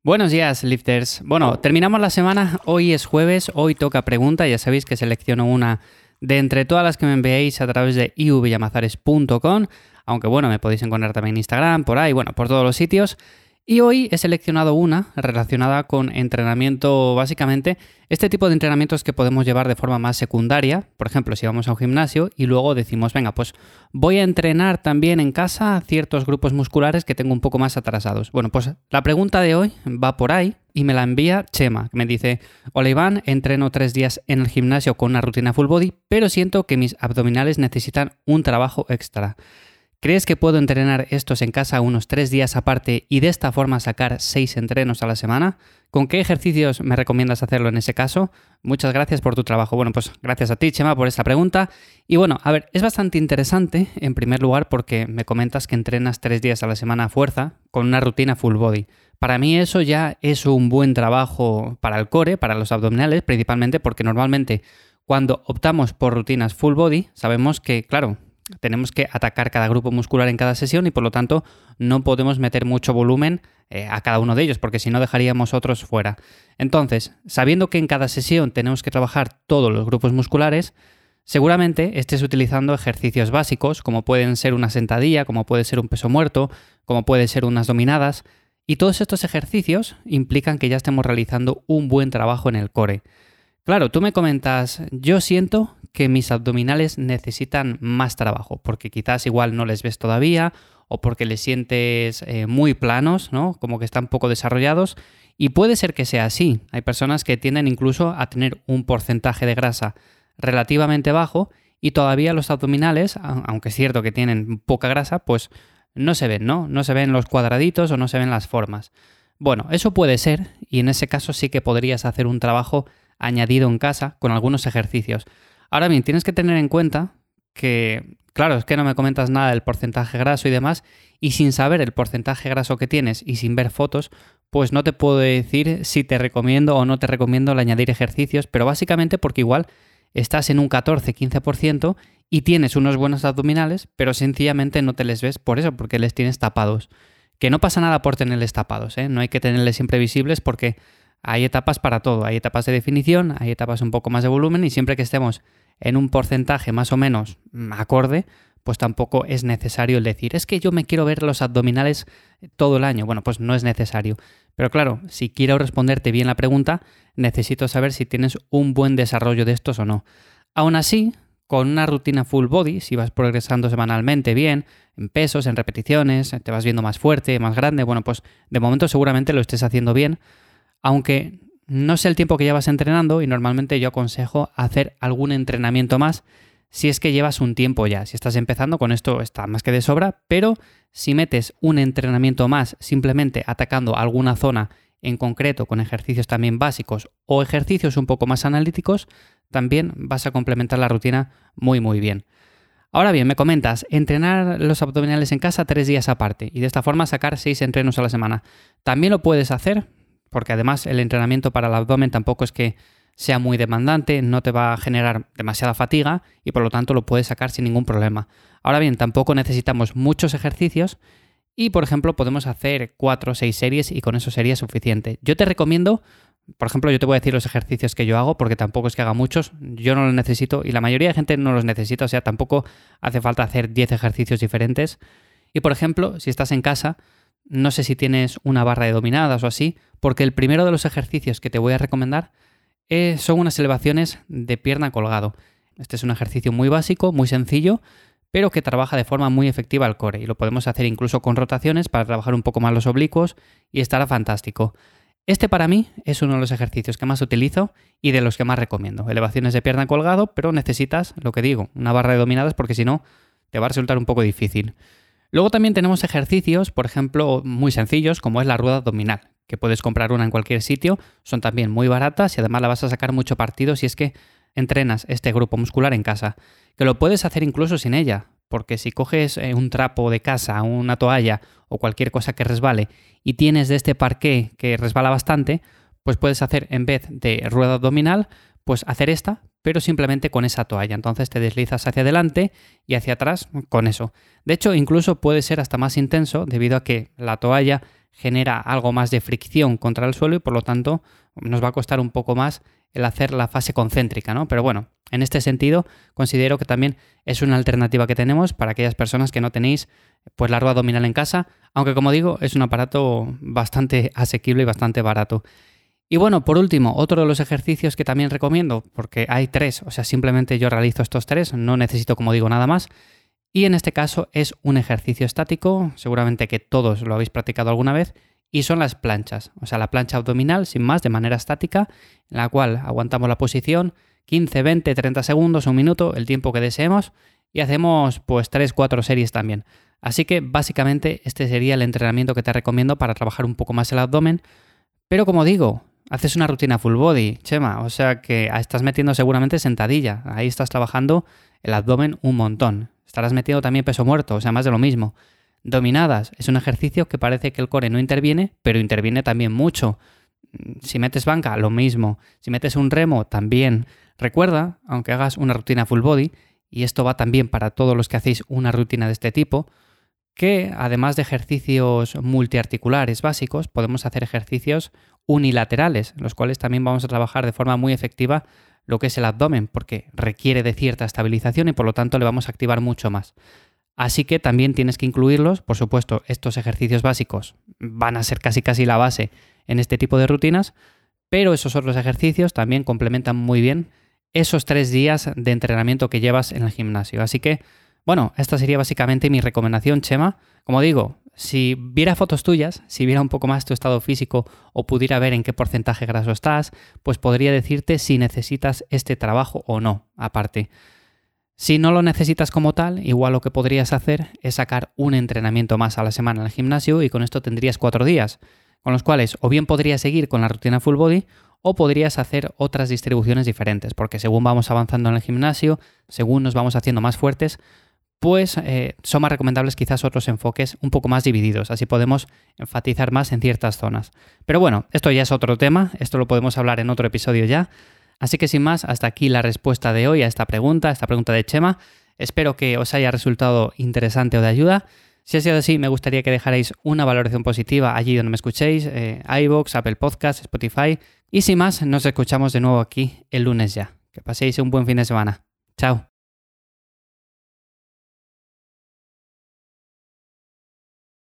Buenos días, lifters. Bueno, terminamos la semana. Hoy es jueves, hoy toca pregunta. Ya sabéis que selecciono una de entre todas las que me enviéis a través de ivllamazares.com. Aunque bueno, me podéis encontrar también en Instagram, por ahí, bueno, por todos los sitios. Y hoy he seleccionado una relacionada con entrenamiento, básicamente, este tipo de entrenamientos que podemos llevar de forma más secundaria. Por ejemplo, si vamos a un gimnasio y luego decimos, venga, pues voy a entrenar también en casa ciertos grupos musculares que tengo un poco más atrasados. Bueno, pues la pregunta de hoy va por ahí y me la envía Chema, que me dice: hola Iván, entreno 3 días en el gimnasio con una rutina full body, pero siento que mis abdominales necesitan un trabajo extra. ¿Crees que puedo entrenar estos en casa unos 3 días aparte y de esta forma sacar 6 entrenos a la semana? ¿Con qué ejercicios me recomiendas hacerlo en ese caso? Muchas gracias por tu trabajo. Bueno, pues gracias a ti, Chema, por esta pregunta. Y bueno, a ver, es bastante interesante, en primer lugar, porque me comentas que entrenas 3 días a la semana a fuerza con una rutina full body. Para mí eso ya es un buen trabajo para el core, para los abdominales, principalmente porque normalmente cuando optamos por rutinas full body, sabemos que, claro, tenemos que atacar cada grupo muscular en cada sesión y por lo tanto no podemos meter mucho volumen a cada uno de ellos, porque si no dejaríamos otros fuera. Entonces, sabiendo que en cada sesión tenemos que trabajar todos los grupos musculares, seguramente estés utilizando ejercicios básicos como pueden ser una sentadilla, como puede ser un peso muerto, como puede ser unas dominadas, y todos estos ejercicios implican que ya estemos realizando un buen trabajo en el core. Claro, tú me comentas, yo siento que mis abdominales necesitan más trabajo, porque quizás igual no les ves todavía o porque les sientes muy planos, ¿no? Como que están poco desarrollados, y puede ser que sea así. Hay personas que tienden incluso a tener un porcentaje de grasa relativamente bajo y todavía los abdominales, aunque es cierto que tienen poca grasa, pues no se ven, ¿no? No se ven los cuadraditos o no se ven las formas. Bueno, eso puede ser, y en ese caso sí que podrías hacer un trabajo añadido en casa con algunos ejercicios. Ahora bien, tienes que tener en cuenta que, claro, es que no me comentas nada del porcentaje graso y demás, y sin saber el porcentaje graso que tienes y sin ver fotos, pues no te puedo decir si te recomiendo o no te recomiendo el añadir ejercicios, pero básicamente porque igual estás en un 14-15% y tienes unos buenos abdominales, pero sencillamente no te les ves por eso, porque les tienes tapados. Que no pasa nada por tenerles tapados, ¿eh? No hay que tenerles siempre visibles porque hay etapas para todo, hay etapas de definición, hay etapas un poco más de volumen y siempre que estemos en un porcentaje más o menos acorde, pues tampoco es necesario el decir, es que yo me quiero ver los abdominales todo el año. Bueno, pues no es necesario. Pero claro, si quiero responderte bien la pregunta, necesito saber si tienes un buen desarrollo de estos o no. Aún así, con una rutina full body, si vas progresando semanalmente bien, en pesos, en repeticiones, te vas viendo más fuerte, más grande, bueno, pues de momento seguramente lo estés haciendo bien. Aunque no sé el tiempo que llevas entrenando y normalmente yo aconsejo hacer algún entrenamiento más si es que llevas un tiempo ya. Si estás empezando con esto está más que de sobra, pero si metes un entrenamiento más simplemente atacando alguna zona en concreto con ejercicios también básicos o ejercicios un poco más analíticos, también vas a complementar la rutina muy muy bien. Ahora bien, me comentas, entrenar los abdominales en casa 3 días aparte y de esta forma sacar 6 entrenos a la semana. También lo puedes hacer, porque además el entrenamiento para el abdomen tampoco es que sea muy demandante, no te va a generar demasiada fatiga y por lo tanto lo puedes sacar sin ningún problema. Ahora bien, tampoco necesitamos muchos ejercicios y, por ejemplo, podemos hacer 4 o 6 series y con eso sería suficiente. Yo te recomiendo, por ejemplo, yo te voy a decir los ejercicios que yo hago porque tampoco es que haga muchos, yo no los necesito y la mayoría de gente no los necesita, o sea, tampoco hace falta hacer 10 ejercicios diferentes. Y, por ejemplo, si estás en casa, no sé si tienes una barra de dominadas o así, porque el primero de los ejercicios que te voy a recomendar son unas elevaciones de pierna colgado. Este es un ejercicio muy básico, muy sencillo, pero que trabaja de forma muy efectiva el core y lo podemos hacer incluso con rotaciones para trabajar un poco más los oblicuos y estará fantástico. Este para mí es uno de los ejercicios que más utilizo y de los que más recomiendo. Elevaciones de pierna colgado, pero necesitas, lo que digo, una barra de dominadas porque si no te va a resultar un poco difícil. Luego también tenemos ejercicios, por ejemplo, muy sencillos, como es la rueda abdominal, que puedes comprar una en cualquier sitio, son también muy baratas y además la vas a sacar mucho partido si es que entrenas este grupo muscular en casa, que lo puedes hacer incluso sin ella, porque si coges un trapo de casa, una toalla o cualquier cosa que resbale y tienes de este parqué que resbala bastante, pues puedes hacer en vez de rueda abdominal, pues hacer esta, pero simplemente con esa toalla. Entonces te deslizas hacia adelante y hacia atrás con eso. De hecho, incluso puede ser hasta más intenso debido a que la toalla genera algo más de fricción contra el suelo y por lo tanto nos va a costar un poco más el hacer la fase concéntrica, ¿no? Pero bueno, en este sentido considero que también es una alternativa que tenemos para aquellas personas que no tenéis pues la rueda abdominal en casa, aunque como digo es un aparato bastante asequible y bastante barato. Y bueno, por último, otro de los ejercicios que también recomiendo, porque hay 3, o sea, simplemente yo realizo estos 3, no necesito, como digo, nada más. Y en este caso es un ejercicio estático, seguramente que todos lo habéis practicado alguna vez, y son las planchas. O sea, la plancha abdominal, sin más, de manera estática, en la cual aguantamos la posición 15, 20, 30 segundos, un minuto, el tiempo que deseemos, y hacemos pues 3-4 series también. Así que básicamente este sería el entrenamiento que te recomiendo para trabajar un poco más el abdomen. Pero como digo, haces una rutina full body, Chema, o sea que estás metiendo seguramente sentadilla, ahí estás trabajando el abdomen un montón. Estarás metiendo también peso muerto, o sea, más de lo mismo. Dominadas, es un ejercicio que parece que el core no interviene, pero interviene también mucho. Si metes banca, lo mismo. Si metes un remo, también. Recuerda, aunque hagas una rutina full body, y esto va también para todos los que hacéis una rutina de este tipo, que además de ejercicios multiarticulares básicos, podemos hacer ejercicios unilaterales, en los cuales también vamos a trabajar de forma muy efectiva lo que es el abdomen, porque requiere de cierta estabilización y por lo tanto le vamos a activar mucho más. Así que también tienes que incluirlos, por supuesto, estos ejercicios básicos van a ser casi la base en este tipo de rutinas, pero esos otros ejercicios también complementan muy bien esos 3 días de entrenamiento que llevas en el gimnasio. Así que, bueno, esta sería básicamente mi recomendación, Chema. Como digo, si viera fotos tuyas, si viera un poco más tu estado físico o pudiera ver en qué porcentaje graso estás, pues podría decirte si necesitas este trabajo o no, aparte. Si no lo necesitas como tal, igual lo que podrías hacer es sacar un entrenamiento más a la semana en el gimnasio y con esto tendrías 4 días, con los cuales o bien podrías seguir con la rutina full body o podrías hacer otras distribuciones diferentes, porque según vamos avanzando en el gimnasio, según nos vamos haciendo más fuertes, pues son más recomendables quizás otros enfoques un poco más divididos, así podemos enfatizar más en ciertas zonas. Pero bueno, esto ya es otro tema, esto lo podemos hablar en otro episodio ya. Así que sin más, hasta aquí la respuesta de hoy a esta pregunta de Chema. Espero que os haya resultado interesante o de ayuda. Si ha sido así, me gustaría que dejarais una valoración positiva allí donde me escuchéis, iVoox, Apple Podcasts, Spotify. Y sin más, nos escuchamos de nuevo aquí el lunes ya. Que paséis un buen fin de semana. Chao.